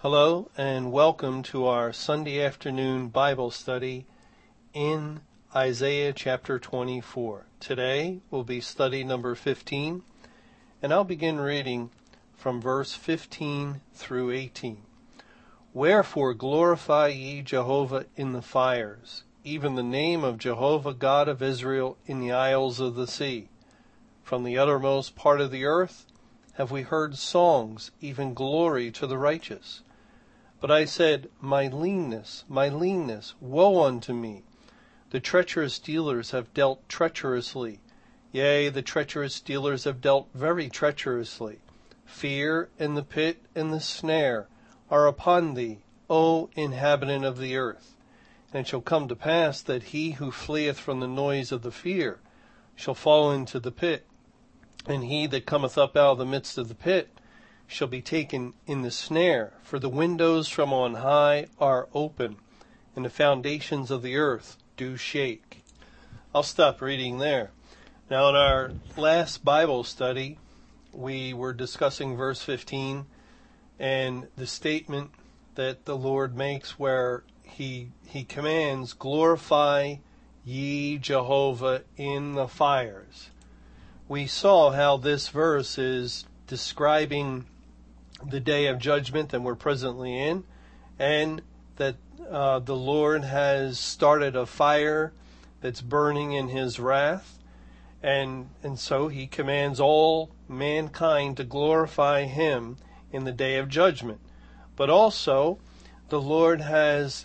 Hello and welcome to our Sunday afternoon Bible study in Isaiah chapter 24. Today will be study number 15, and I'll begin reading from verse 15 through 18. Wherefore glorify ye Jehovah in the fires, even the name of Jehovah God of Israel in the isles of the sea. From the uttermost part of the earth have we heard songs, even glory to the righteous. But I said, my leanness, woe unto me! The treacherous dealers have dealt treacherously. Yea, the treacherous dealers have dealt very treacherously. Fear and the pit and the snare are upon thee, O inhabitant of the earth. And it shall come to pass that he who fleeth from the noise of the fear shall fall into the pit, and he that cometh up out of the midst of the pit shall be taken in the snare, for the windows from on high are open, and the foundations of the earth do shake. I'll stop reading there. Now, in our last Bible study, we were discussing verse 15 and the statement that the Lord makes where he commands, glorify ye Jehovah in the fires. We saw how this verse is describing the day of judgment that we're presently in, and that the Lord has started a fire that's burning in his wrath, and so he commands all mankind to glorify him in the day of judgment. But also, the Lord has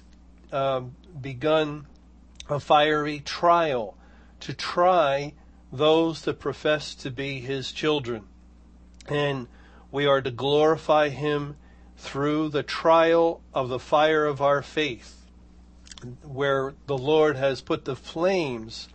begun a fiery trial to try those that profess to be his children. And we are to glorify him through the trial of the fire of our faith, where the Lord has put the flames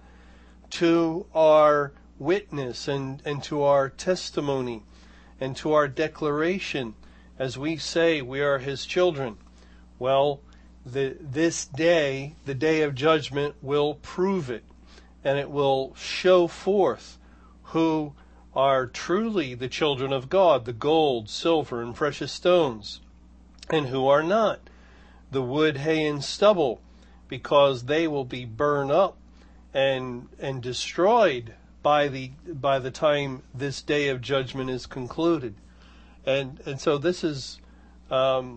to our witness and to our testimony and to our declaration as we say we are his children. Well, this day, the day of judgment, will prove it, and it will show forth who are truly the children of God, the gold, silver, and precious stones, and who are not, the wood, hay, and stubble, because they will be burned up and destroyed by the time this day of judgment is concluded. And so this is the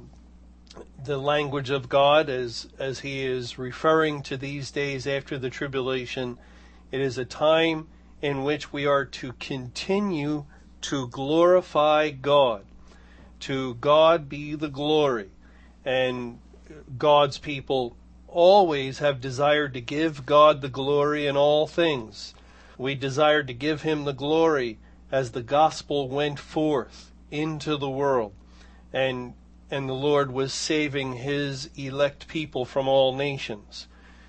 language of God as he is referring to these days after the tribulation. It is a time in which we are to continue to glorify God. To God be the glory. And God's people always have desired to give God the glory in all things. We desired to give him the glory as the gospel went forth into the world. And the Lord was saving his elect people from all nations.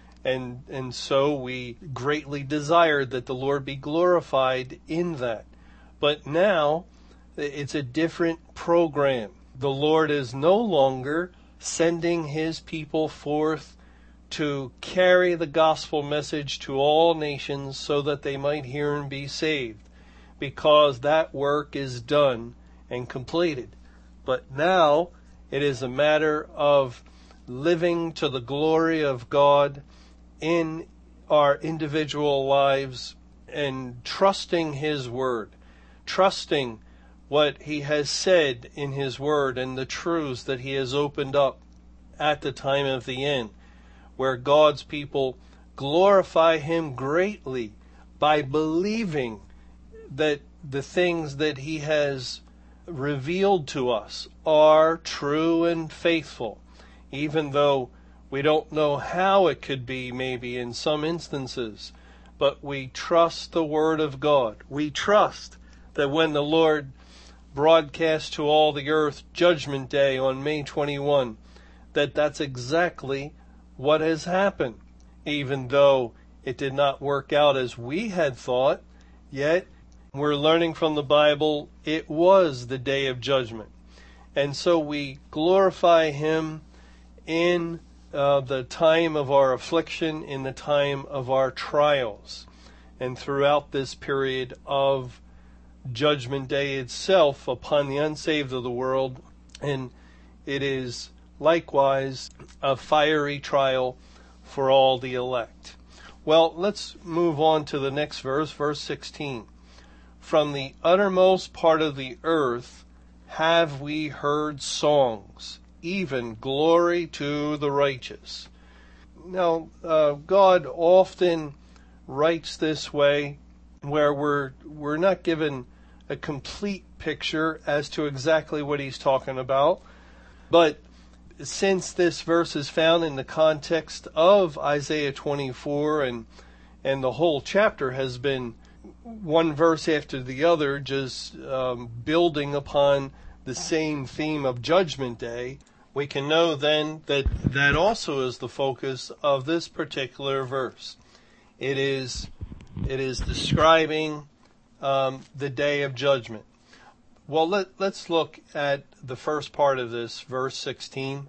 And so we greatly desired that the Lord be glorified in that. But now it's a different program. The Lord is no longer sending his people forth to carry the gospel message to all nations so that they might hear and be saved, because that work is done and completed. But now it is a matter of living to the glory of God in our individual lives and trusting his word, trusting what he has said in his word and the truths that he has opened up at the time of the end, where God's people glorify him greatly by believing that the things that he has revealed to us are true and faithful, even though we don't know how it could be, maybe in some instances, but we trust the word of God. We trust that when the Lord broadcast to all the earth Judgment Day on May 21, that's exactly what has happened. Even though it did not work out as we had thought, yet we're learning from the Bible it was the day of judgment. And so we glorify him in the time of our affliction, in the time of our trials, and throughout this period of Judgment Day itself upon the unsaved of the world, and it is likewise a fiery trial for all the elect. Well, let's move on to the next verse, verse 16. From the uttermost part of the earth have we heard songs, even glory to the righteous. Now, God often writes this way, where we're not given a complete picture as to exactly what he's talking about. But since this verse is found in the context of Isaiah 24, and the whole chapter has been one verse after the other, just building upon the same theme of Judgment Day, we can know then that that also is the focus of this particular verse. It is describing the day of judgment. Well, let's look at the first part of this, verse 16.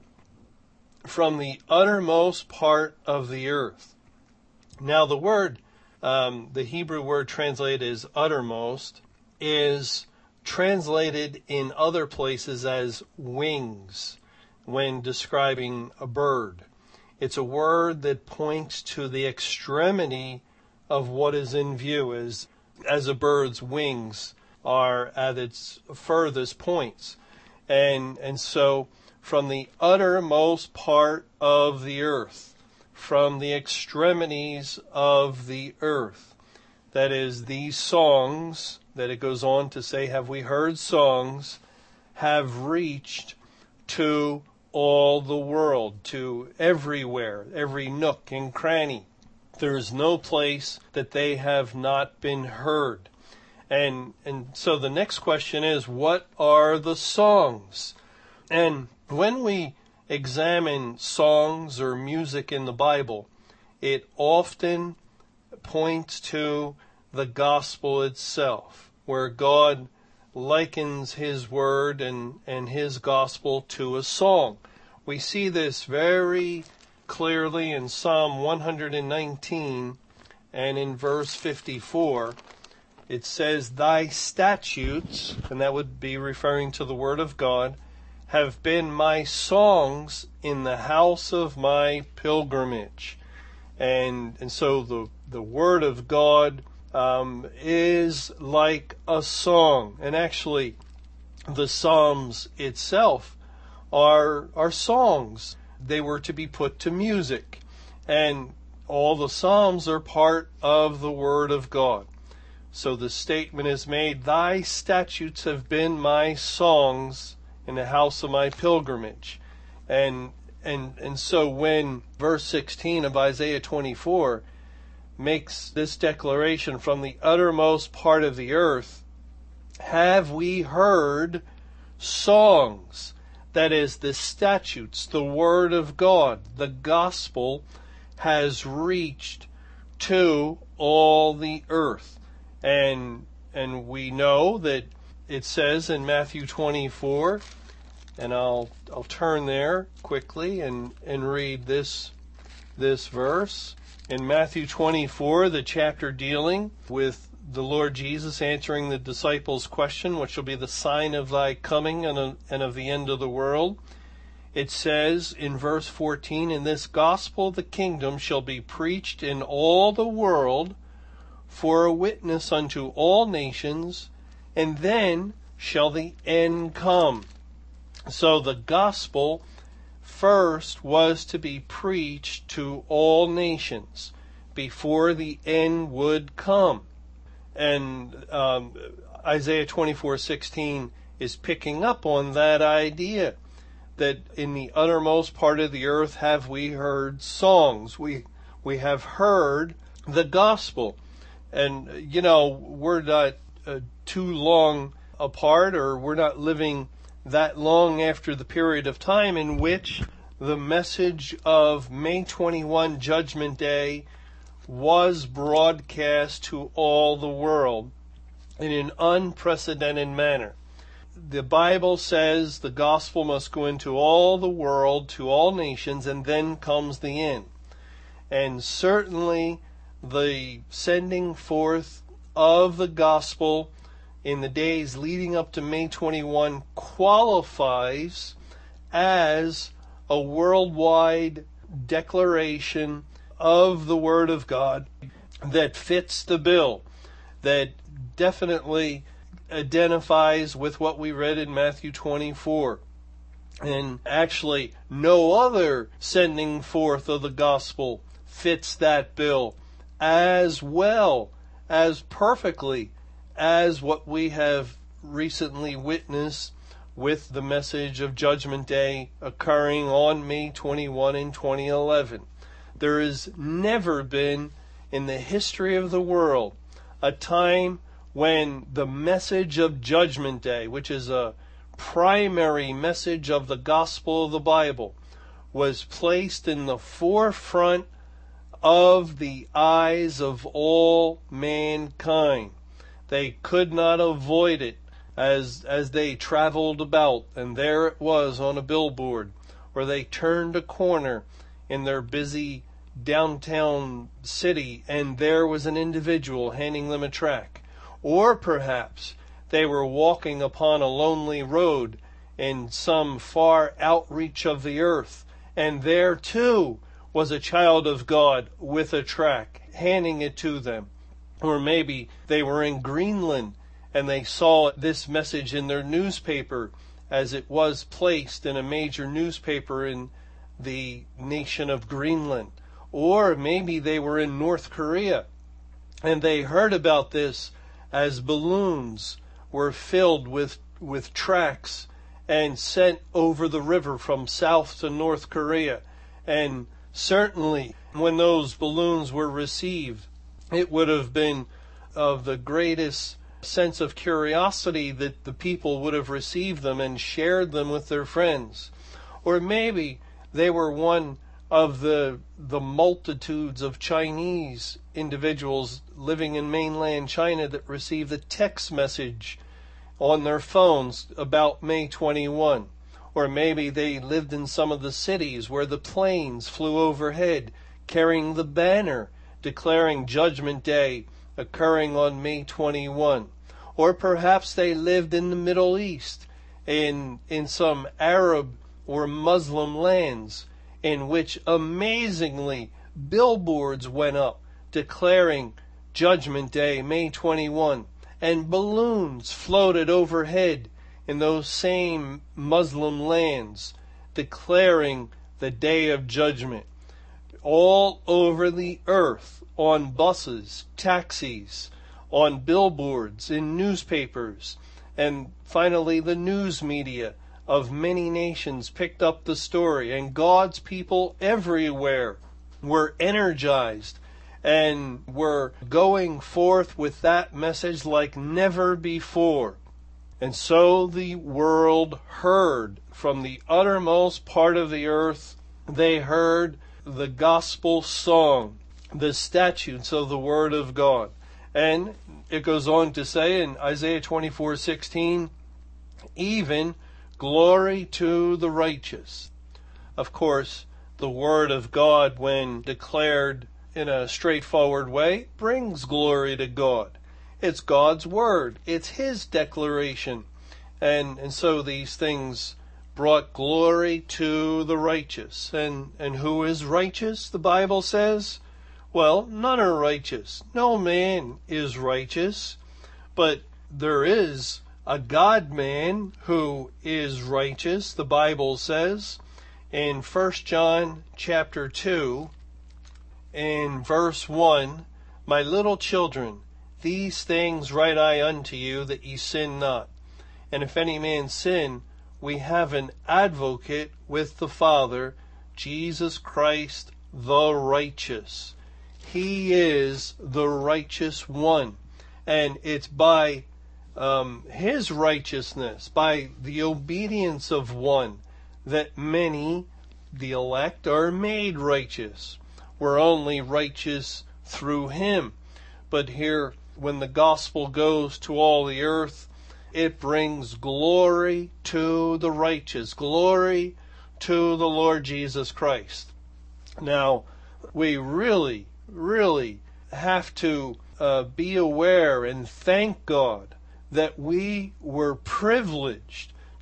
From the uttermost part of the earth. Now the word, the Hebrew word translated as uttermost, is translated in other places as wings when describing a bird. It's a word that points to the extremity of what is in view, as a bird's wings are at its furthest points. And so from the uttermost part of the earth, from the extremities of the earth, that is, these songs, that it goes on to say, have we heard songs, have reached to all the world, to everywhere, every nook and cranny. There is no place that they have not been heard. And so the next question is, what are the songs? And when we examine songs or music in the Bible, it often points to the gospel itself, where God likens his word and his gospel to a song. We see this very clearly in Psalm 119 and in verse 54. It says, thy statutes, and that would be referring to the word of God, have been my songs in the house of my pilgrimage. And so the word of God is like a song. And actually, the Psalms itself are songs. They were to be put to music. And all the Psalms are part of the word of God. So the statement is made, thy statutes have been my songs in the house of my pilgrimage. And so when verse 16 of Isaiah 24 makes this declaration, from the uttermost part of the earth have we heard songs, that is, the statutes, the word of God, the gospel has reached to all the earth. And we know that it says in Matthew 24, and I'll turn there quickly and read this verse. In Matthew 24, the chapter dealing with the Lord Jesus answering the disciples' question, what shall be the sign of thy coming and of the end of the world? It says in verse 14, in this gospel the kingdom shall be preached in all the world for a witness unto all nations, and then shall the end come. So the gospel first was to be preached to all nations before the end would come. And Isaiah 24:16 is picking up on that idea, that in the uttermost part of the earth have we heard songs. We have heard the gospel. And, we're not too long apart, or we're not living that long after the period of time in which the message of May 21 Judgment Day was broadcast to all the world in an unprecedented manner. The Bible says the gospel must go into all the world, to all nations, and then comes the end. And certainly the sending forth of the gospel in the days leading up to May 21 qualifies as a worldwide declaration of the Word of God that fits the bill, that definitely identifies with what we read in Matthew 24. And actually, no other sending forth of the gospel fits that bill as well, as perfectly as what we have recently witnessed with the message of Judgment Day occurring on May 21 in 2011. There has never been in the history of the world a time when the message of Judgment Day, which is a primary message of the gospel of the Bible, was placed in the forefront of the eyes of all mankind. They could not avoid it as they traveled about, and there it was on a billboard, or they turned a corner in their busy downtown city, and there was an individual handing them a tract. Or perhaps they were walking upon a lonely road in some far outreach of the earth, and there too was a child of God with a tract, handing it to them. Or maybe they were in Greenland and they saw this message in their newspaper as it was placed in a major newspaper in the nation of Greenland. Or maybe they were in North Korea and they heard about this as balloons were filled with tracts and sent over the river from South to North Korea. And certainly when those balloons were received, it would have been of the greatest sense of curiosity that the people would have received them and shared them with their friends. Or maybe they were one of the multitudes of Chinese individuals living in mainland China that received a text message on their phones about May 21. Or maybe they lived in some of the cities where the planes flew overhead carrying the banner declaring Judgment Day occurring on May 21. Or perhaps they lived in the Middle East, in some Arab or Muslim lands, in which amazingly billboards went up declaring Judgment Day, May 21, and balloons floated overhead in those same Muslim lands declaring the Day of Judgment. All over the earth, on buses, taxis, on billboards, in newspapers, and finally the news media of many nations picked up the story, and God's people everywhere were energized and were going forth with that message like never before. And so the world heard from the uttermost part of the earth. They heard the gospel song, the statutes of the Word of God. And it goes on to say in Isaiah 24:16, even glory to the righteous. Of course, the Word of God, when declared in a straightforward way, brings glory to God. It's God's Word. It's His declaration. And so these things brought glory to the righteous. And who is righteous, the Bible says? Well, none are righteous. No man is righteous. But there is a God-man who is righteous, the Bible says. In 1 John chapter 2, in verse 1, my little children, these things write I unto you, that ye sin not. And if any man sin, we have an advocate with the Father, Jesus Christ the righteous. He is the righteous one. And it's by His righteousness, by the obedience of one, that many, the elect, are made righteous. We're only righteous through Him. But here, when the gospel goes to all the earth, it brings glory to the righteous, glory to the Lord Jesus Christ. Now, we really, really have to be aware and thank God that we were privileged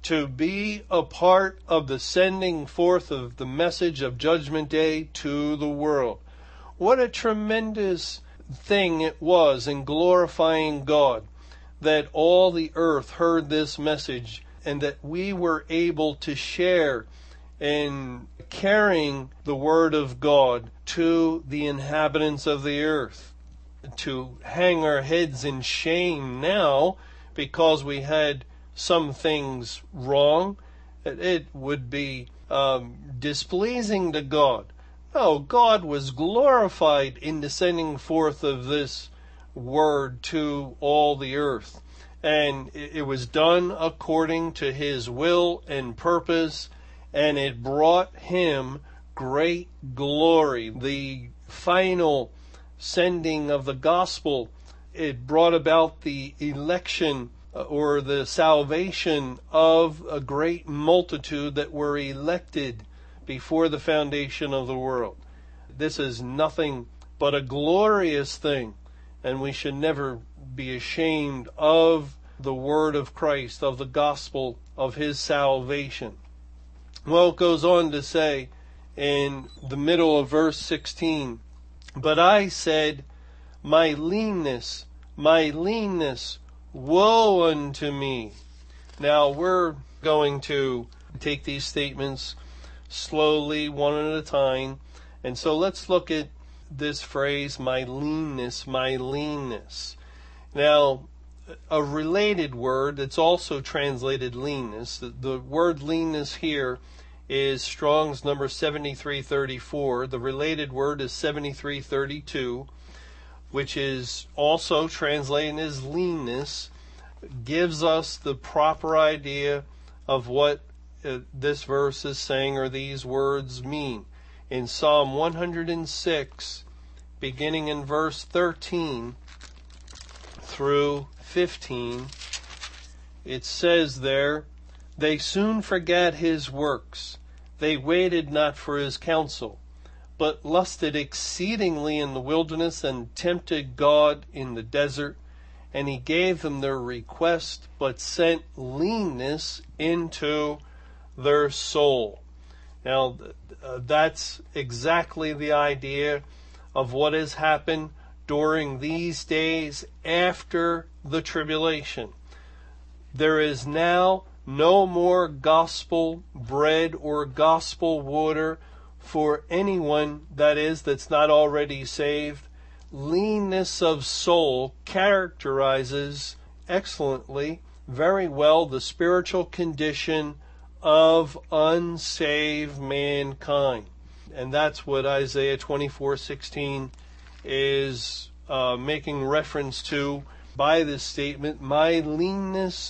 to be a part of the sending forth of the message of Judgment Day to the world. What a tremendous thing it was in glorifying God that all the earth heard this message and that we were able to share in carrying the word of God to the inhabitants of the earth. To hang our heads in shame now because we had some things wrong, it would be displeasing to God. No, God was glorified in the sending forth of this word to all the earth. And it was done according to his will and purpose, and it brought him great glory. The final sending of the gospel, it brought about the election or the salvation of a great multitude that were elected before the foundation of the world. This is nothing but a glorious thing, and we should never be ashamed of the word of Christ, of the gospel of his salvation. Well, it goes on to say in the middle of verse 16, "But I said, my leanness, woe unto me." Now we're going to take these statements slowly, one at a time. And so let's look at this phrase, my leanness. Now, a related word that's also translated leanness, the word leanness here is Strong's number 7334. The related word is 7332, which is also translated as leanness, gives us the proper idea of what this verse is saying or these words mean. In Psalm 106, beginning in verse 13 through 15, it says there, "They soon forgat his works. They waited not for his counsel, but lusted exceedingly in the wilderness and tempted God in the desert. And he gave them their request, but sent leanness into their soul." Now, that's exactly the idea of what has happened during these days after the tribulation. There is now no more gospel bread or gospel water for anyone that's not already saved. Leanness of soul characterizes excellently, very well, the spiritual condition of unsaved mankind. And that's what Isaiah 24:16 is making reference to by this statement, my leanness.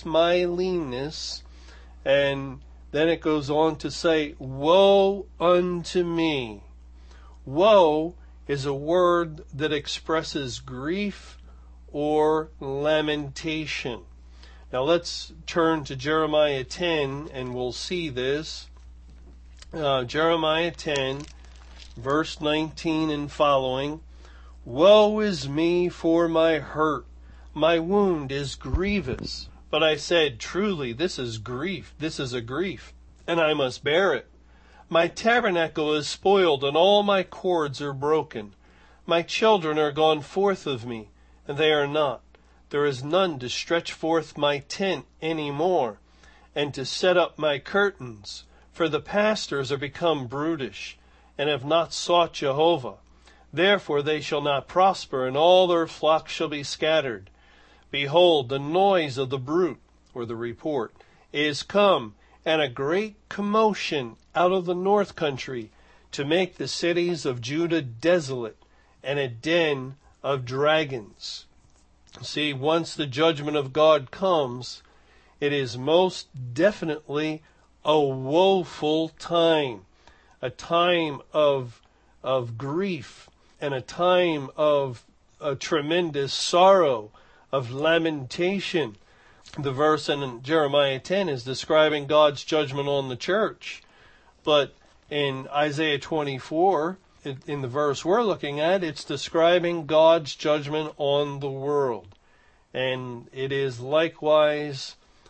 And then it goes on to say, woe unto me. Woe is a word that expresses grief or lamentation. Now let's turn to Jeremiah 10 and we'll see this. Jeremiah 10, verse 19 and following. "Woe is me for my hurt. My wound is grievous. But I said, truly, this is a grief, and I must bear it. My tabernacle is spoiled, and all my cords are broken. My children are gone forth of me, and they are not. There is none to stretch forth my tent any more, and to set up my curtains. For the pastors are become brutish, and have not sought Jehovah. Therefore they shall not prosper, and all their flocks shall be scattered. Behold, the noise of the bruit," or the report, "is come, and a great commotion out of the north country, to make the cities of Judah desolate, and a den of dragons." See, once the judgment of God comes, it is most definitely a woeful time, a time of grief, and a time of a tremendous sorrow, of lamentation. The verse in Jeremiah 10 is describing God's judgment on the church. But in Isaiah 24, in the verse we're looking at, it's describing God's judgment on the world. And it is likewise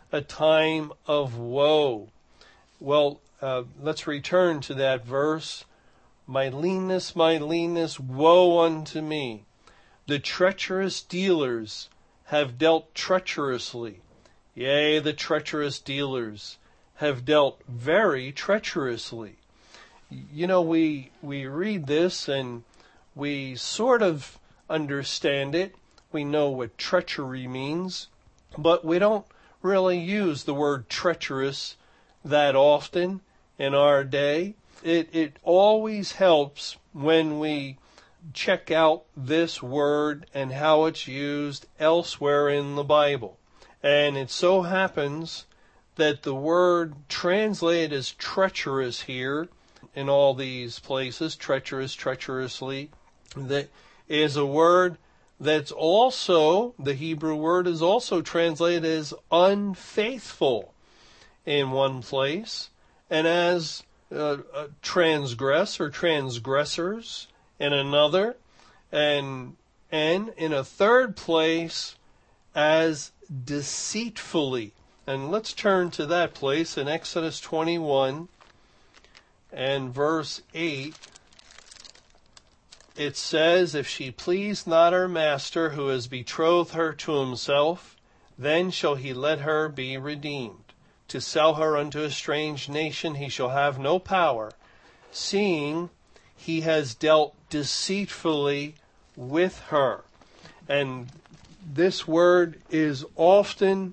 a time of woe. Well, let's return to that verse. My leanness, woe unto me. The treacherous dealers have dealt treacherously. Yea, the treacherous dealers have dealt very treacherously. You know, we read this and we sort of understand it. We know what treachery means, but we don't really use the word treacherous that often in our day. It always helps when we check out this word and how it's used elsewhere in the Bible. And it so happens that the word translated as treacherous here in all these places, treacherous, treacherously, that is a word that's also, the Hebrew word is also translated as unfaithful in one place, and as transgress or transgressors in another, and in a third place as deceitfully. And let's turn to that place in Exodus 21 and verse 8. It says, if she please not her master who has betrothed her to himself, then shall he let her be redeemed. To sell her unto a strange nation he shall have no power, seeing he has dealt deceitfully with her. And this word is often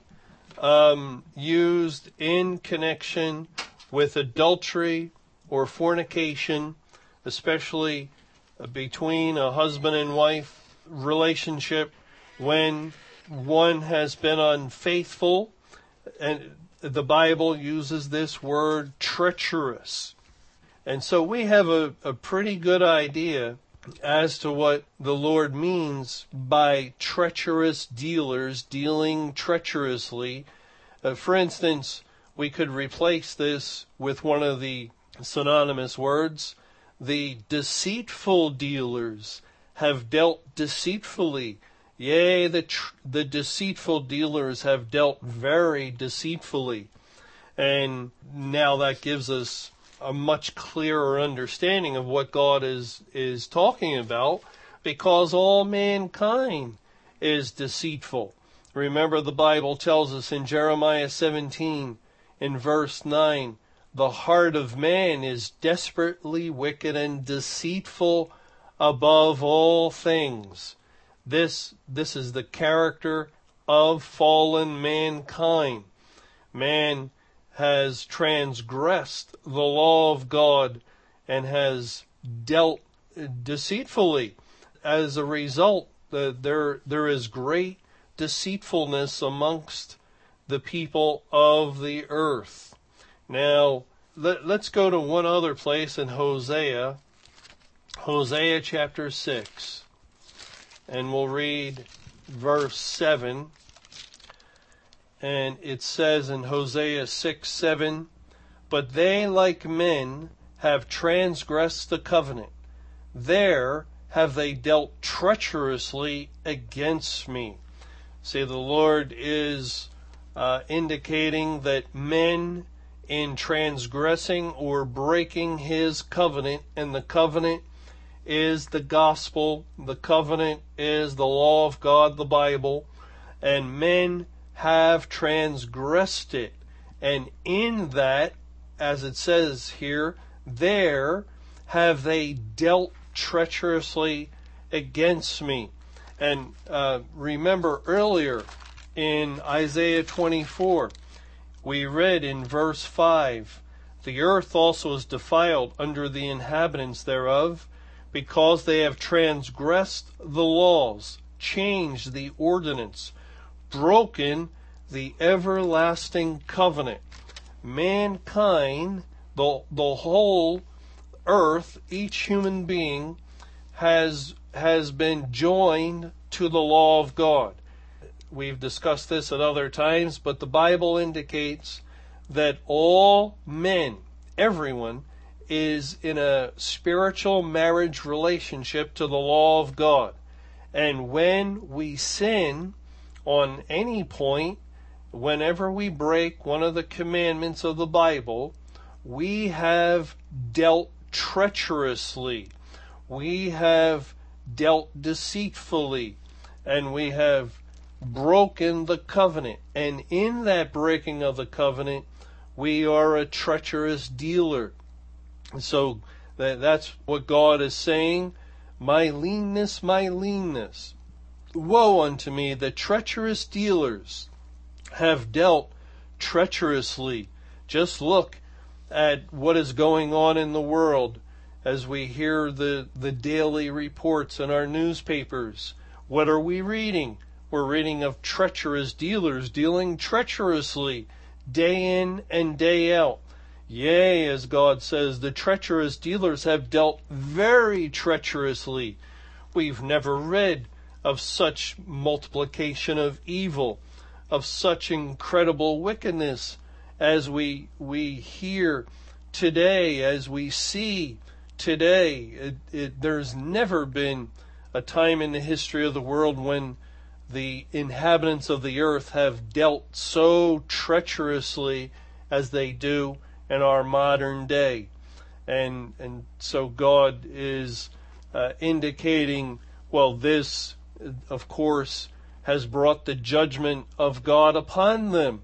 used in connection with adultery or fornication, especially between a husband and wife relationship when one has been unfaithful. And the Bible uses this word treacherous. And so we have a pretty good idea as to what the Lord means by treacherous dealers dealing treacherously. For instance, we could replace this with one of the synonymous words. The deceitful dealers have dealt deceitfully. Yea, the deceitful dealers have dealt very deceitfully. And now that gives us a much clearer understanding of what God is talking about, because all mankind is deceitful. Remember, the Bible tells us in Jeremiah 17, in verse 9, the heart of man is desperately wicked and deceitful above all things. This is the character of fallen mankind. Man has transgressed the law of God and has dealt deceitfully. As a result, there is great deceitfulness amongst the people of the earth. Now, let's go to one other place in Hosea chapter 6. And we'll read verse 7. And it says in Hosea 6:7, but they like men have transgressed the covenant. There have they dealt treacherously against me. See, the Lord is indicating that men in transgressing or breaking his covenant, and the covenant is the gospel, the covenant is the law of God, the Bible, and men have transgressed it. And in that, as it says here, there have they dealt treacherously against me. And remember earlier in Isaiah 24, we read in verse 5, the earth also is defiled under the inhabitants thereof, because they have transgressed the laws, changed the ordinance, broken the everlasting covenant. Mankind, the whole earth, each human being has been joined to the law of God. We've discussed this at other times, but the Bible indicates that all men, everyone, is in a spiritual marriage relationship to the law of God. And when we sin on any point, whenever we break one of the commandments of the Bible, we have dealt treacherously. We have dealt deceitfully, and we have broken the covenant. And in that breaking of the covenant, we are a treacherous dealer. So that's what God is saying. My leanness, my leanness. Woe unto me, the treacherous dealers have dealt treacherously. Just look at what is going on in the world as we hear the daily reports in our newspapers. What are we reading? We're reading of treacherous dealers dealing treacherously day in and day out. Yea, as God says, the treacherous dealers have dealt very treacherously. We've never read of such multiplication of evil, of such incredible wickedness as we hear today, as we see today. There's never been a time in the history of the world when the inhabitants of the earth have dealt so treacherously as they do in our modern day. And so God is indicating, well, this, of course, has brought the judgment of God upon them.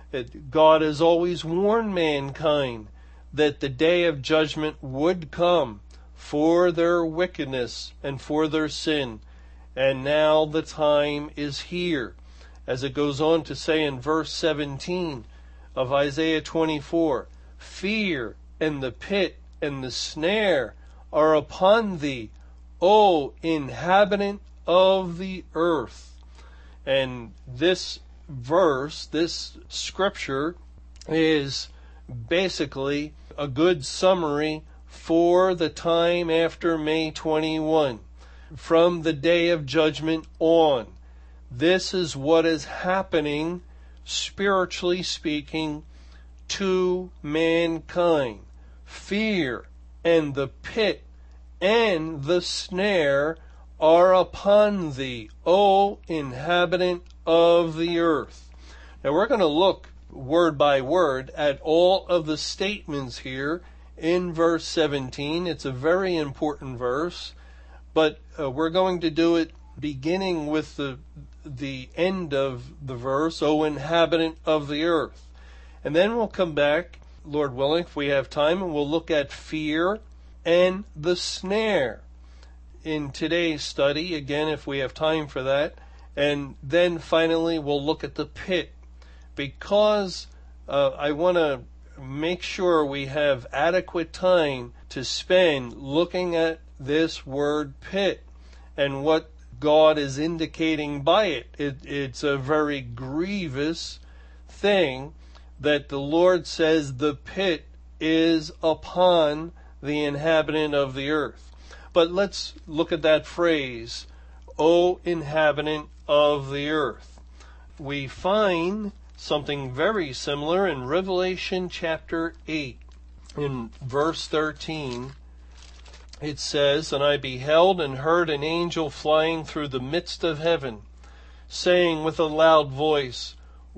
God has always warned mankind that the day of judgment would come for their wickedness and for their sin. And now the time is here. As it goes on to say in verse 17 of Isaiah 24, fear and the pit and the snare are upon thee, O inhabitant of the earth. And this verse, this scripture, is basically a good summary for the time after May 21. From the day of judgment on. This is what is happening, spiritually speaking, to mankind. Fear and the pit and the snare are upon thee, O inhabitant of the earth. Now we're going to look word by word at all of the statements here in verse 17. It's a very important verse, but we're going to do it beginning with the end of the verse, O inhabitant of the earth. And then we'll come back, Lord willing, if we have time, and we'll look at fear and the snare in today's study, again, if we have time for that. And then finally, we'll look at the pit, because I want to make sure we have adequate time to spend looking at this word pit and what God is indicating by it. It's a very grievous thing that the Lord says the pit is upon the inhabitant of the earth. But let's look at that phrase, O inhabitant of the earth. We find something very similar in Revelation chapter 8. In verse 13, it says, And I beheld and heard an angel flying through the midst of heaven, saying with a loud voice,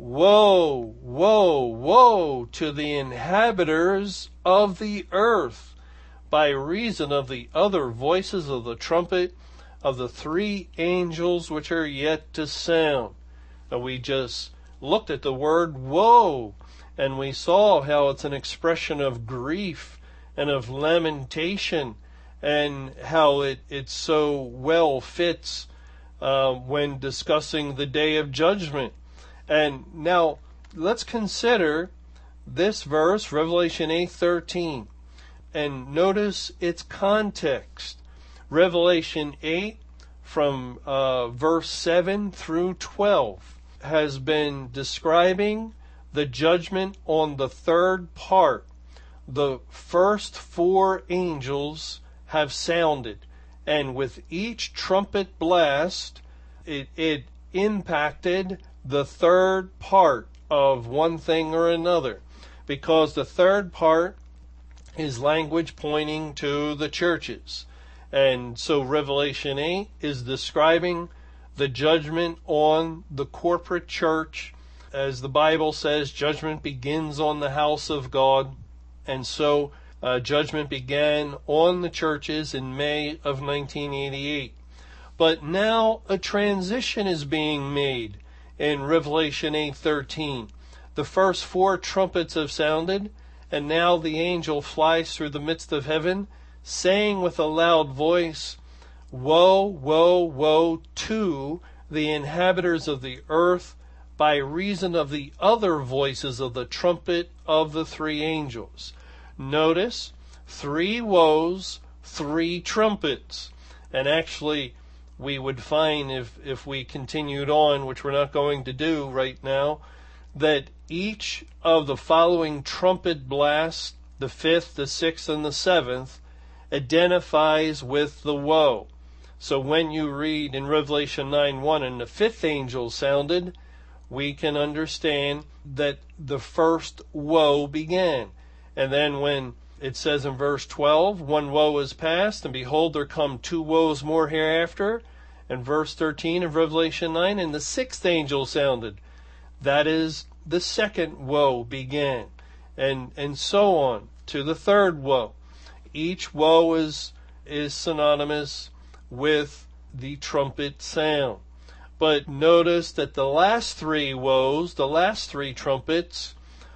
Woe, woe, woe to the inhabitants of the earth, by reason of the other voices of the trumpet of the three angels which are yet to sound. Now we just looked at the word woe, and we saw how it's an expression of grief and of lamentation, and how it so well fits when discussing the day of judgment. And now let's consider this verse, Revelation 8:13, and notice its context. Revelation 8 from verse 7 through 12 has been describing the judgment on the third part. The first four angels have sounded, and with each trumpet blast, it impacted the third part of one thing or another, because the third part is language pointing to the churches. And so Revelation 8 is describing the judgment on the corporate church, As the Bible says, judgment begins on the house of God. And so judgment began on the churches in May of 1988. But now a transition is being made in Revelation 8:13. The first 4 trumpets have sounded, and now the angel flies through the midst of heaven, saying with a loud voice, "Woe, woe, woe to the inhabitants of the earth, by reason of the other voices of the trumpet of the 3 angels." Notice, 3 woes, 3 trumpets. And actually, we would find if we continued on, which we're not going to do right now, that each of the following trumpet blasts, the 5th, the 6th, and the 7th, identifies with the woe. So when you read in Revelation 9:1, and the 5th angel sounded, we can understand that the first woe began. And then when it says in verse 12, 1 woe is past, and behold, there come 2 woes more hereafter. And verse 13 of Revelation 9, and the 6th angel sounded. That is, the second woe began. And so on to the 3rd woe. Each woe is synonymous with the trumpet sound. But notice that the last 3 woes, the last 3 trumpets,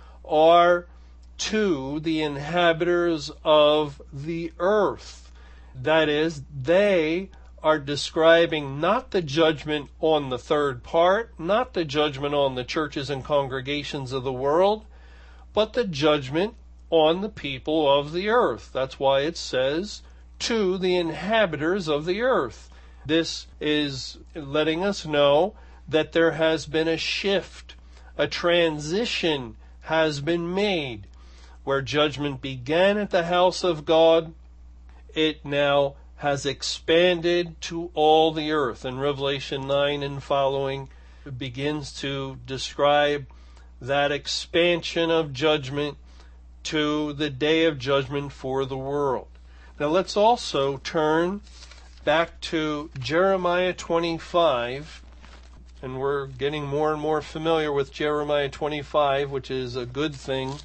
are to the inhabitants of the earth. That is, they are describing not the judgment on the 3rd part, not the judgment on the churches and congregations of the world, but the judgment on the people of the earth. That's why it says, to the inhabitants of the earth. This is letting us know that there has been a shift, a transition has been made. Where judgment began at the house of God, it now has expanded to all the earth. And Revelation 9 and following begins to describe that expansion of judgment to the day of judgment for the world. Now let's also turn back to Jeremiah 25, and we're getting more and more familiar with Jeremiah 25, which is a good thing,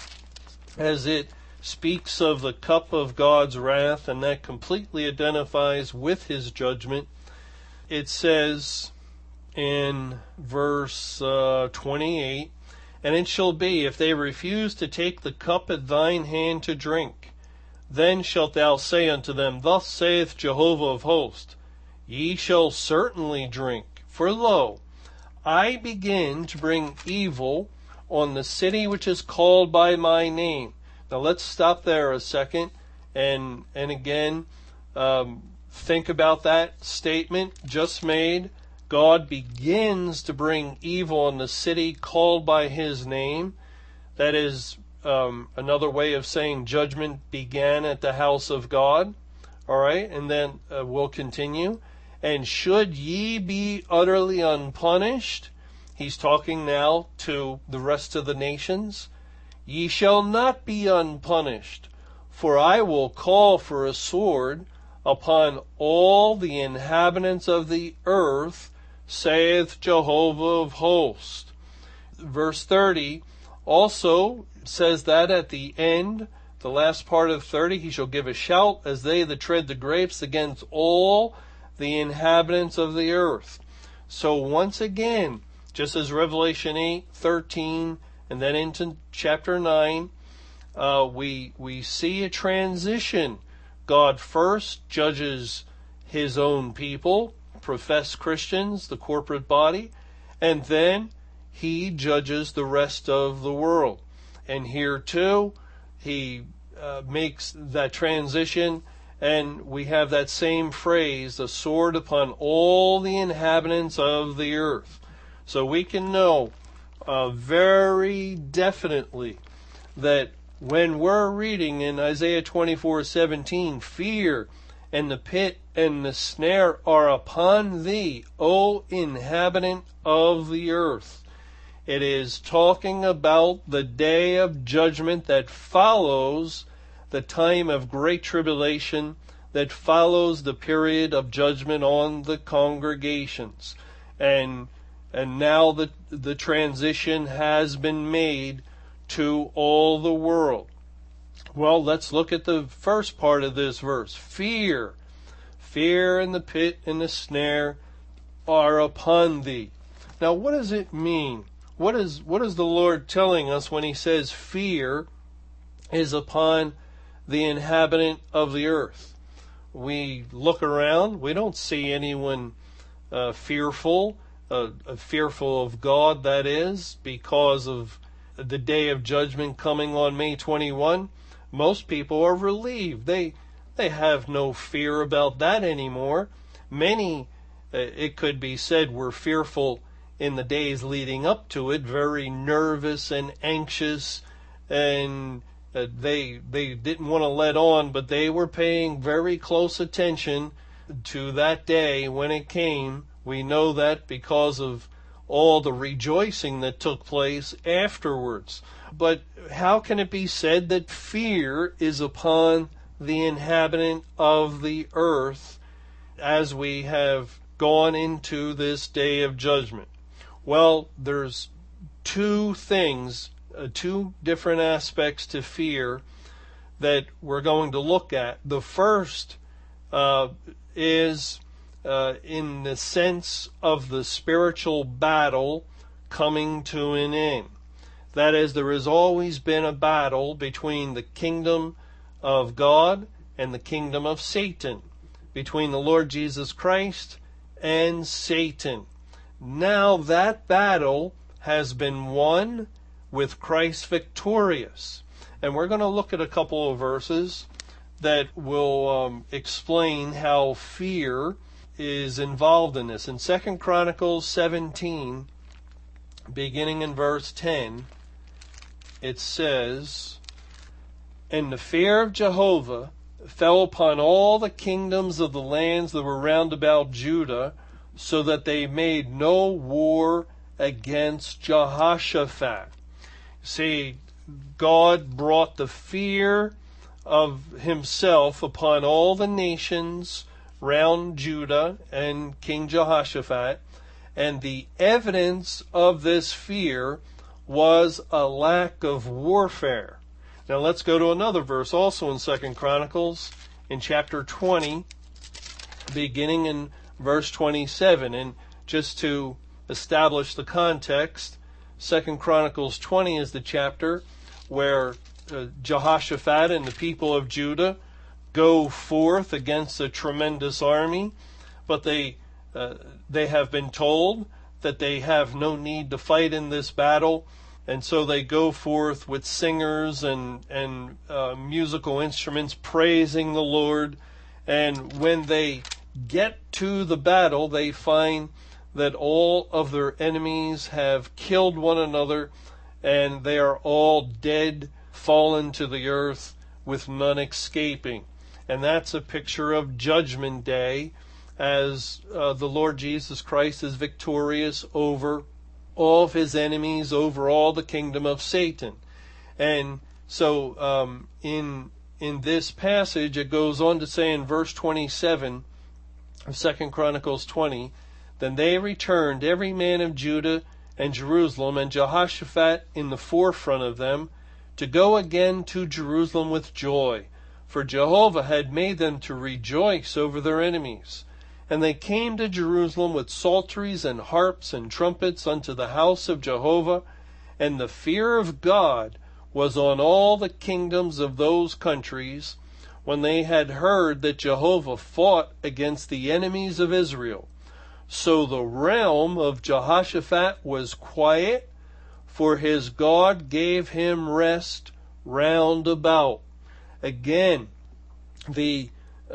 as it speaks of the cup of God's wrath, and that completely identifies with his judgment. It says in verse 28, "And it shall be, if they refuse to take the cup at thine hand to drink, then shalt thou say unto them, Thus saith Jehovah of hosts, Ye shall certainly drink, for lo, I begin to bring evil on the city which is called by my name." Now let's stop there a second and again think about that statement just made. God begins to bring evil on the city called by his name. That is another way of saying judgment began at the house of God. All right, and then we'll continue. "And should ye be utterly unpunished," he's talking now to the rest of the nations, "ye shall not be unpunished, for I will call for a sword upon all the inhabitants of the earth, saith Jehovah of hosts." Verse 30 also says that at the end, the last part of 30, "He shall give a shout as they that tread the grapes against all the inhabitants of the earth." So once again, just as Revelation 8:13 and then into chapter 9, we see a transition. God first judges his own people, professed Christians, the corporate body, and then he judges the rest of the world. And here too, he makes that transition, and we have that same phrase, "the sword upon all the inhabitants of the earth." So we can know very definitely that when we're reading in Isaiah 24:17, "Fear and the pit and the snare are upon thee, O inhabitant of the earth," it is talking about the day of judgment that follows the time of great tribulation, that follows the period of judgment on the congregations. And And now the transition has been made to all the world. Well, let's look at the first part of this verse. Fear. Fear and the pit and the snare are upon thee. Now, what does it mean? What is the Lord telling us when he says fear is upon the inhabitant of the earth? We look around, we don't see anyone fearful of God, that is, because of the day of judgment coming on May 21. Most people are relieved. They have no fear about that anymore. Many, it could be said, were fearful in the days leading up to it, very nervous and anxious, and they didn't want to let on, but they were paying very close attention to that day when it came. We know that because of all the rejoicing that took place afterwards. But how can it be said that fear is upon the inhabitant of the earth as we have gone into this day of judgment? Well, there's two things, two different aspects to fear that we're going to look at. The first is in the sense of the spiritual battle coming to an end. That is, there has always been a battle between the kingdom of God and the kingdom of Satan, between the Lord Jesus Christ and Satan. Now that battle has been won with Christ victorious. And we're going to look at a couple of verses that will explain how fear is involved in this. In 2 Chronicles 17, beginning in verse 10, it says, "And the fear of Jehovah fell upon all the kingdoms of the lands that were round about Judah, so that they made no war against Jehoshaphat." See, God brought the fear of himself upon all the nations round Judah and King Jehoshaphat, and the evidence of this fear was a lack of warfare. Now let's go to another verse also in 2 Chronicles in chapter 20, beginning in verse 27. And just to establish the context, 2 Chronicles 20 is the chapter where Jehoshaphat and the people of Judah go forth against a tremendous army, but they have been told that they have no need to fight in this battle, and so they go forth with singers and musical instruments praising the Lord. And when they get to the battle, they find that all of their enemies have killed one another, and they are all dead, fallen to the earth, with none escaping. And that's a picture of Judgment Day, as the Lord Jesus Christ is victorious over all of his enemies, over all the kingdom of Satan. And so in this passage, it goes on to say in verse 27 of 2 Chronicles 20, "Then they returned, every man of Judah and Jerusalem, and Jehoshaphat in the forefront of them, to go again to Jerusalem with joy, for Jehovah had made them to rejoice over their enemies. And they came to Jerusalem with psalteries and harps and trumpets unto the house of Jehovah, and the fear of God was on all the kingdoms of those countries, when they had heard that Jehovah fought against the enemies of Israel. So the realm of Jehoshaphat was quiet, for his God gave him rest round about." Again, the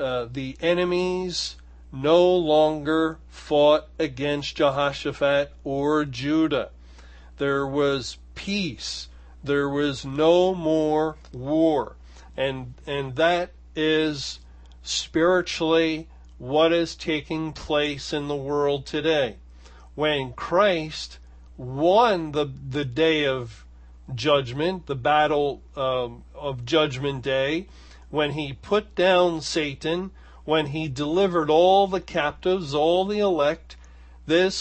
enemies no longer fought against Jehoshaphat or Judah. There was peace. There was no more war. And that is spiritually what is taking place in the world today. When Christ won the day of judgment, the battle of Judgment Day, when he put down Satan, when he delivered all the captives, all the elect, this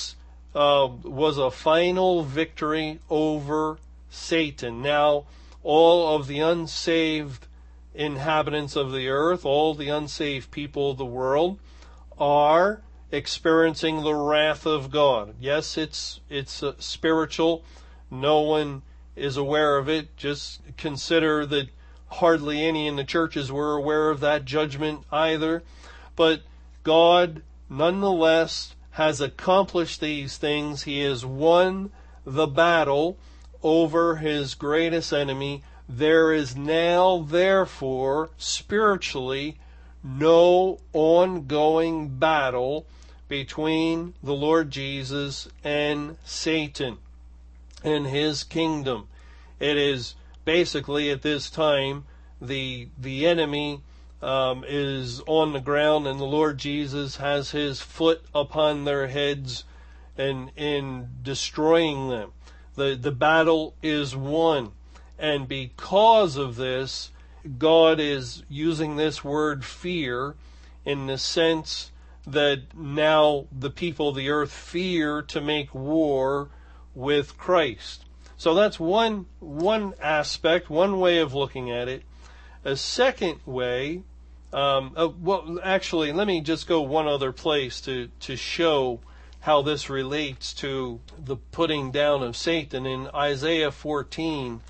was a final victory over Satan. Now, all of the unsaved inhabitants of the earth, all the unsaved people of the world, are experiencing the wrath of God. Yes, it's spiritual. No one is aware of it. Just consider that hardly any in the churches were aware of that judgment either. But God, nonetheless, has accomplished these things. He has won the battle over his greatest enemy. There is now, therefore, spiritually, no ongoing battle between the Lord Jesus and Satan and his kingdom. It is basically at this time the enemy is on the ground, and the Lord Jesus has his foot upon their heads and in destroying them. The battle is won. And because of this, God is using this word fear in the sense that now the people of the earth fear to make war with Christ. So that's one aspect, one way of looking at it. A second way, actually, let me just go one other place to show how this relates to the putting down of Satan. In Isaiah 14,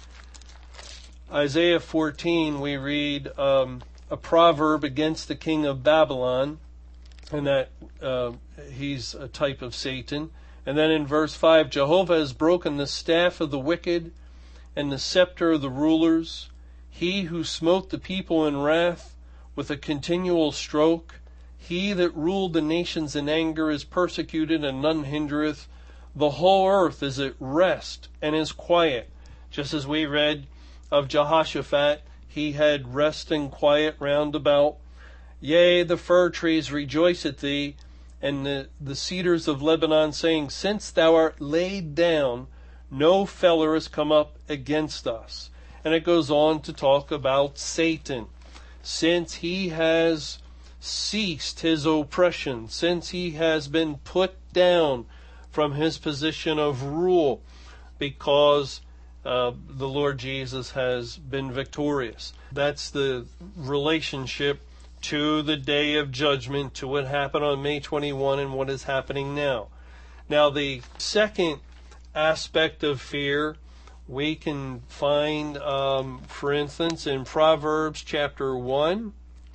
we read a proverb against the king of Babylon, and that he's a type of Satan. And then in verse 5, Jehovah has broken the staff of the wicked and the scepter of the rulers. He who smote the people in wrath with a continual stroke. He that ruled the nations in anger is persecuted, and none hindereth. The whole earth is at rest and is quiet. Just as we read of Jehoshaphat, he had rest and quiet round about. Yea, the fir trees rejoice at thee, and the cedars of Lebanon, saying, since thou art laid down, no feller has come up against us. And it goes on to talk about Satan. Since he has ceased his oppression, since he has been put down from his position of rule, because the Lord Jesus has been victorious. That's the relationship to the day of judgment, to what happened on May 21 and what is happening now. Now, the second aspect of fear we can find, for instance, in Proverbs chapter 1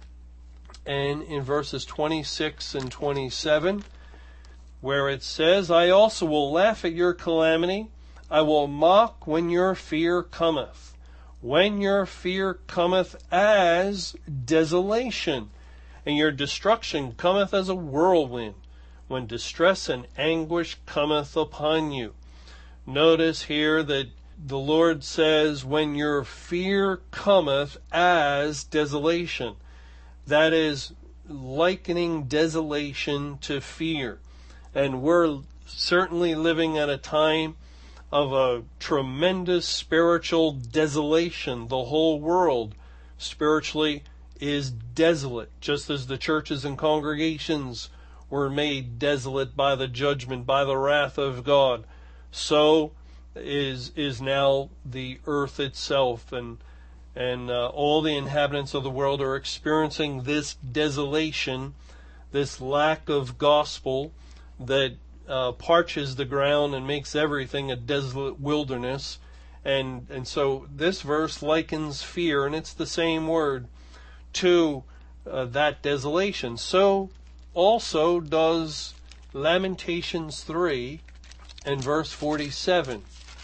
and in verses 26 and 27, where it says, I also will laugh at your calamity. I will mock when your fear cometh. When your fear cometh as desolation, and your destruction cometh as a whirlwind, when distress and anguish cometh upon you. Notice here that the Lord says, when your fear cometh as desolation. That is likening desolation to fear. And we're certainly living at a time of a tremendous spiritual desolation. The whole world spiritually is desolate, just as the churches and congregations were made desolate by the judgment, by the wrath of God. So is now the earth itself, and all the inhabitants of the world are experiencing this desolation, this lack of gospel that parches the ground and makes everything a desolate wilderness. And so this verse likens fear, and it's the same word, to that desolation. So also does Lamentations 3 and verse 47.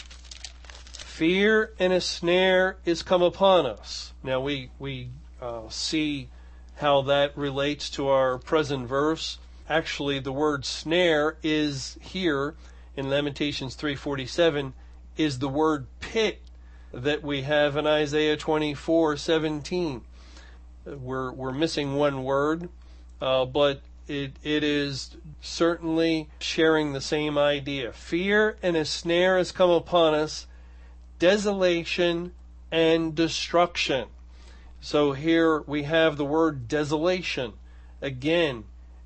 Fear and a snare is come upon us. Now we see how that relates to our present verse. Actually, the word snare is here in Lamentations 3:47 is the word pit that we have in Isaiah 24:17. We're missing one word, but it is certainly sharing the same idea. Fear and a snare has come upon us, desolation and destruction. So here we have the word desolation. Again,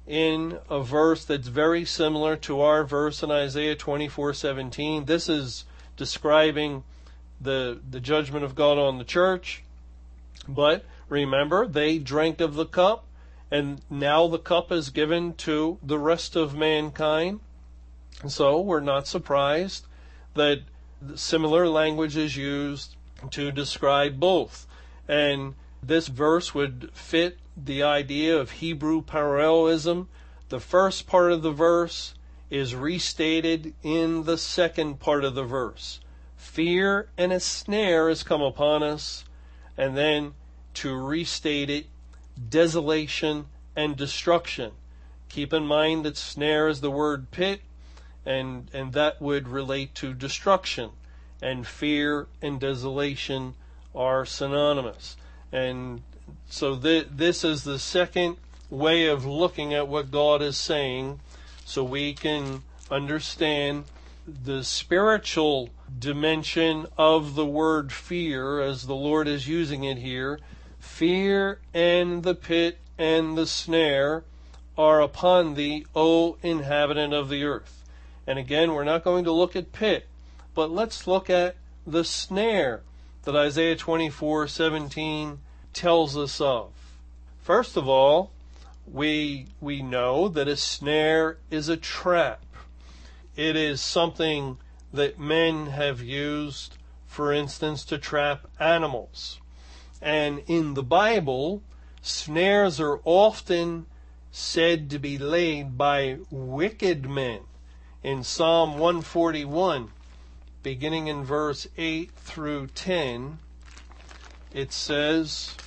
in a verse that's very similar to our verse in Isaiah 24:17. This is describing the judgment of God on the church. But remember, they drank of the cup, and now the cup is given to the rest of mankind. So we're not surprised that similar language is used to describe both. And this verse would fit the idea of Hebrew parallelism. The first part of the verse is restated in the second part of the verse. Fear and a snare has come upon us. And then to restate it, desolation and destruction. Keep in mind that snare is the word pit, and that would relate to destruction. And fear and desolation are synonymous. And so this is the second way of looking at what God is saying, so we can understand the spiritual dimension of the word fear as the Lord is using it here. Fear and the pit and the snare are upon thee, O inhabitant of the earth. And again, we're not going to look at pit, but let's look at the snare that Isaiah 24:17 tells us of. First of all, we know that a snare is a trap. It is something that men have used, for instance, to trap animals. And in the Bible, snares are often said to be laid by wicked men. In Psalm 141, beginning in verse 8 through 10, it says,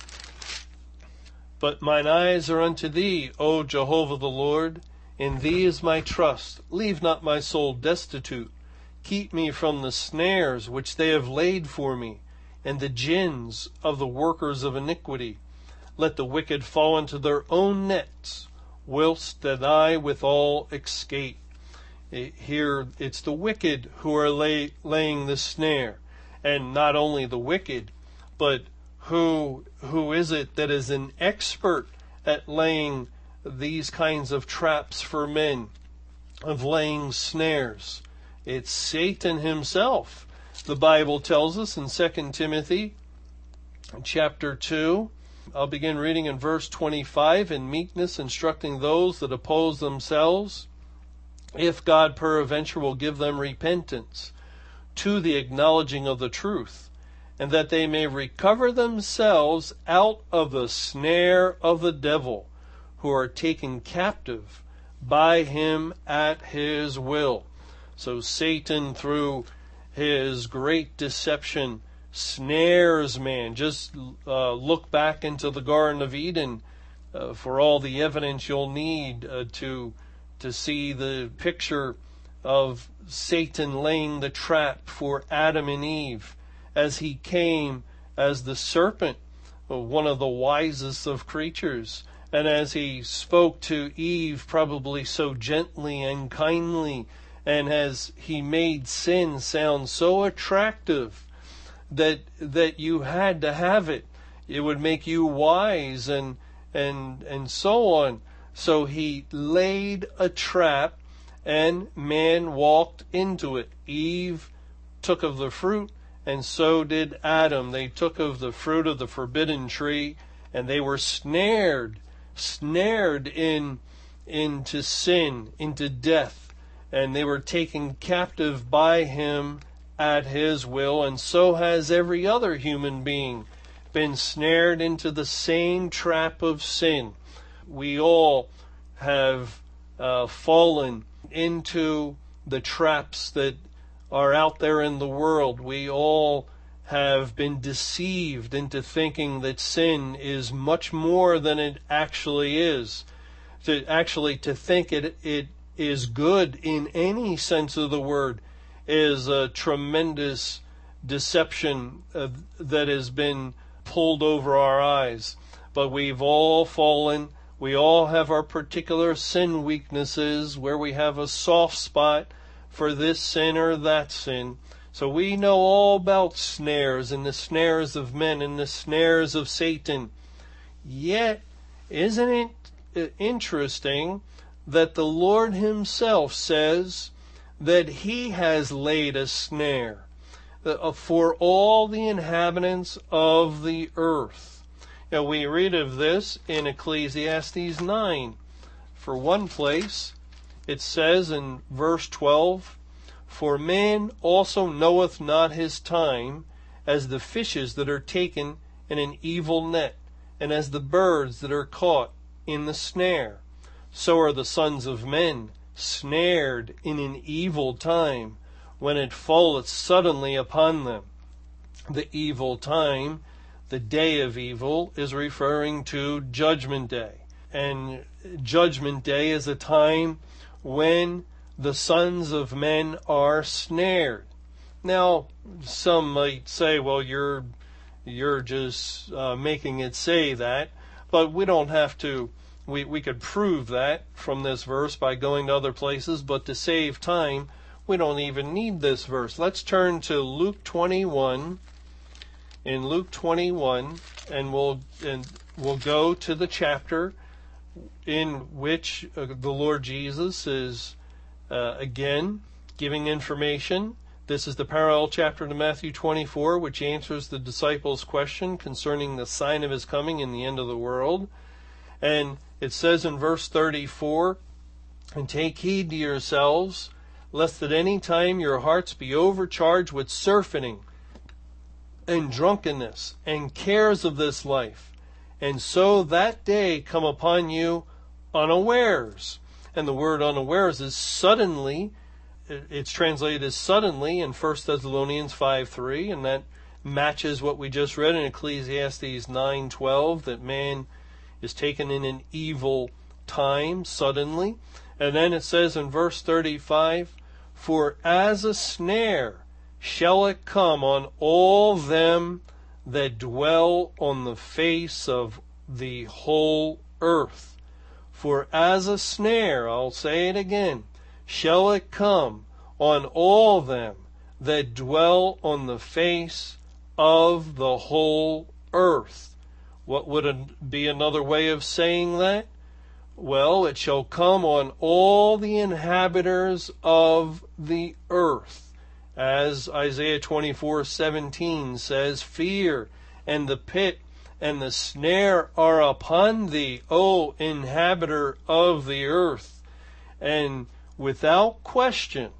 But mine eyes are unto thee, O Jehovah the Lord. In thee is my trust. Leave not my soul destitute. Keep me from the snares which they have laid for me, and the gins of the workers of iniquity. Let the wicked fall into their own nets, whilst that I withal escape. Here it's the wicked who are laying the snare. And not only the wicked, but who is it that is an expert at laying these kinds of traps for men, of laying snares? It's Satan himself. The Bible tells us in 2 Timothy chapter 2, I'll begin reading in verse 25, in meekness instructing those that oppose themselves, if God peradventure will give them repentance to the acknowledging of the truth, and that they may recover themselves out of the snare of the devil, who are taken captive by him at his will. So Satan, through his great deception, snares man. Just look back into the Garden of Eden for all the evidence you'll need to see the picture of Satan laying the trap for Adam and Eve as he came as the serpent, one of the wisest of creatures, and as he spoke to Eve probably so gently and kindly, and as he made sin sound so attractive that you had to have it. It would make you wise and so on. So he laid a trap, and man walked into it. Eve took of the fruit, and so did Adam. They took of the fruit of the forbidden tree, and they were snared into sin, into death, and they were taken captive by him at his will. And so has every other human being been snared into the same trap of sin. We all have fallen into the traps that are out there in the world. We all have been deceived into thinking that sin is much more than it actually is. To think it is good in any sense of the word is a tremendous deception that has been pulled over our eyes. But we've all fallen. We all have our particular sin weaknesses where we have a soft spot for this sin or that sin. So we know all about snares and the snares of men and the snares of Satan. Yet, isn't it interesting that the Lord himself says that he has laid a snare for all the inhabitants of the earth. Now, we read of this in Ecclesiastes 9. For one place, it says in verse 12, "For man also knoweth not his time, as the fishes that are taken in an evil net, and as the birds that are caught in the snare. So are the sons of men snared in an evil time, when it falleth suddenly upon them." The evil time, the day of evil, is referring to Judgment Day. And Judgment Day is a time when the sons of men are snared. Now, some might say, well, you're just making it say that, but we don't have to. We could prove that from this verse by going to other places, but to save time, we don't even need this verse. Let's turn to Luke 21. In Luke 21, and we'll go to the chapter in which the Lord Jesus is again giving information. This is the parallel chapter to Matthew 24, which answers the disciples' question concerning the sign of his coming in the end of the world. And it says in verse 34, "And take heed to yourselves, lest at any time your hearts be overcharged with surfeiting and drunkenness and cares of this life, and so that day come upon you unawares." And the word unawares is suddenly. It's translated as suddenly in 1 Thessalonians 5:3, and that matches what we just read in Ecclesiastes 9:12, that man is taken in an evil time suddenly. And then it says in verse 35, "For as a snare shall it come on all them that dwell on the face of the whole earth." For as a snare, I'll say it again, shall it come on all them that dwell on the face of the whole earth. What would be another way of saying that? Well, it shall come on all the inhabitants of the earth. As Isaiah 24:17 says, "Fear and the pit and the snare are upon thee, O inhabitor of the earth." And without question,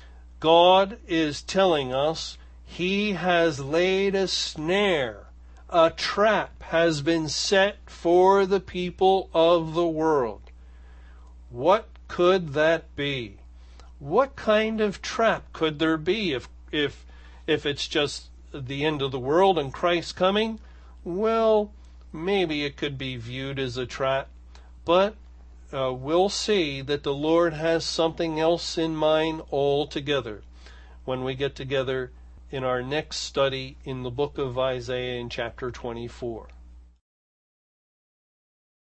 God is telling us he has laid a snare. A trap has been set for the people of the world. What could that be? What kind of trap could there be if it's just the end of the world and Christ coming? Well, maybe it could be viewed as a trap, but we'll see that the Lord has something else in mind altogether when we get together in our next study in the book of Isaiah in chapter 24.